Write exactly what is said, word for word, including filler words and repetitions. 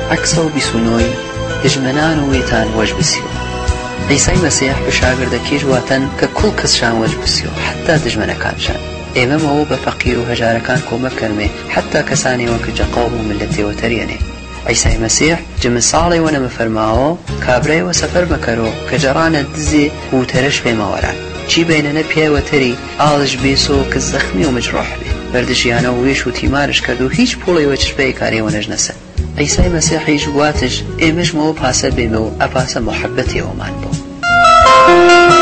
عكسه بسنوي دجمنان ويتان وجه بسيو عيسى مسيح بشاگرد كيج واتن ككل كسشان وجه بسيو حتى دجمنا كانشان إمام هو بفقير وهجار كان كوما كلمة حتى كساني وكجا قوم ملتي وتريني عيسى مسيح جم صالي وانا مفرماو كابري وسفر مكرو كجران الدزي وترش بما ورا چی بيننا بيا وتري آلج بيسو كالزخمي ومجروح بي بردشيانا ويش وتيمارش كردو هيج بولي وچش بي كاري ونجنسه عيسى مسيح يجواتج إمش مو باسا بيمو أباسا محبتي ومان بو